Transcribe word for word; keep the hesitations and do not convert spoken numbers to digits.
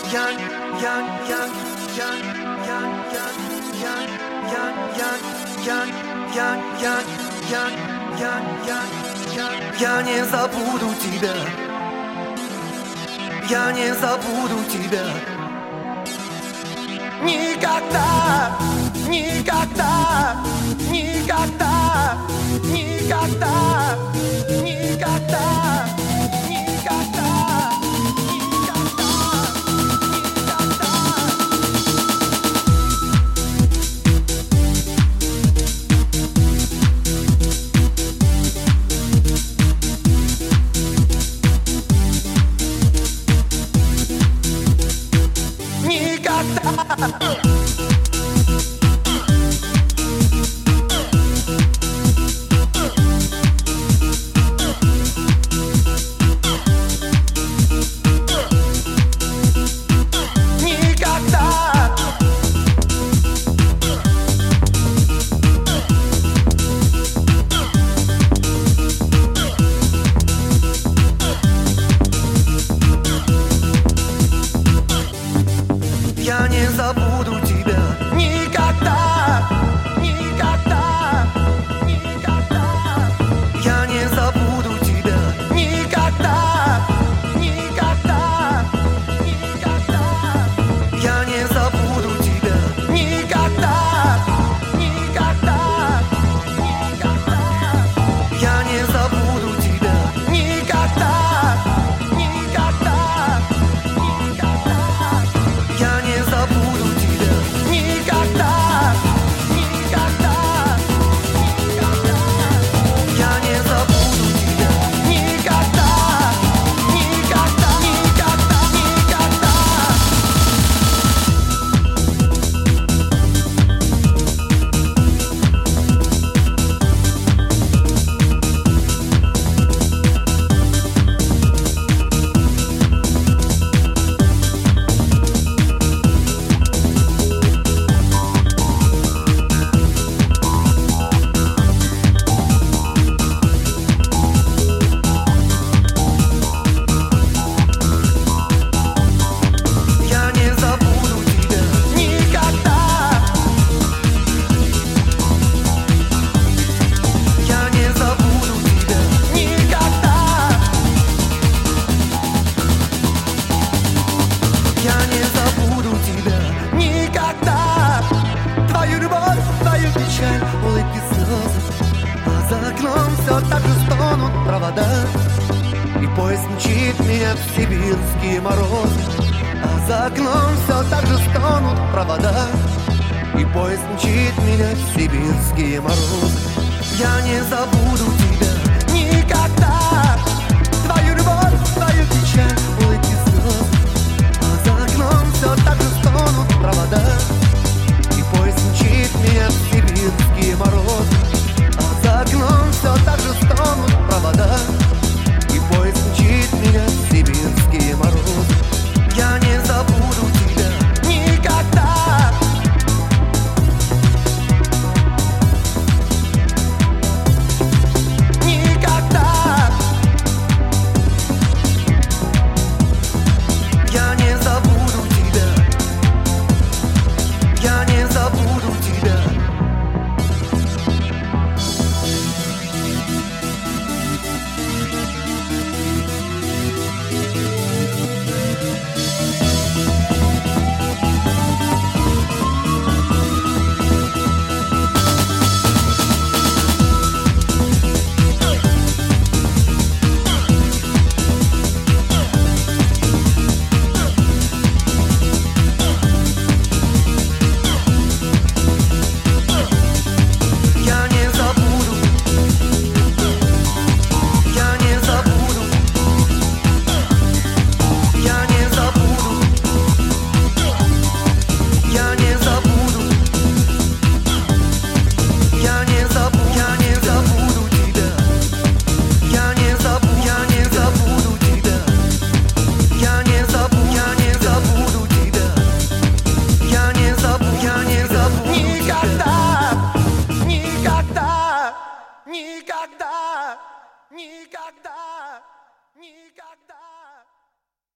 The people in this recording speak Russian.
я, я, я, я, я, я, я, я, я, я, я, я, я, я, я, я, я не забуду тебя, я не забуду тебя. Никогда, никогда, никогда, никогда, никогда, никогда. Я не забуду тебя никогда, никогда, никогда. Я не забуду тебя никогда, никогда, никогда. Я не забуду тебя никогда, никогда, никогда. Я не забуду тебя никогда, никогда, никогда. Я не забуду тебя никогда, никогда, никогда. Я не забуду тебя никогда, никогда, никогда, никогда. Я не забуду тебя никогда. Твою любовь, твою печаль, улыбки, слезы. А за окном все так же стонут провода. И поезд мчит меня в сибирские морозы. А за окном все так же стонут провода. И поезд мчит меня в сибирские морозы. Я не забуду тебя никогда. Твою любовь, твою печаль, улыбки, слезы. За окном все так же стонут провода. И поезд мчит меня в сибирские морозы. А за окном все так же стонут провода. И поезд мчит меня в сибирские морозы. Я не забуду тебя никогда. Никогда. Я не забуду тебя. Я не забуду тебя. Никогда, никогда, никогда.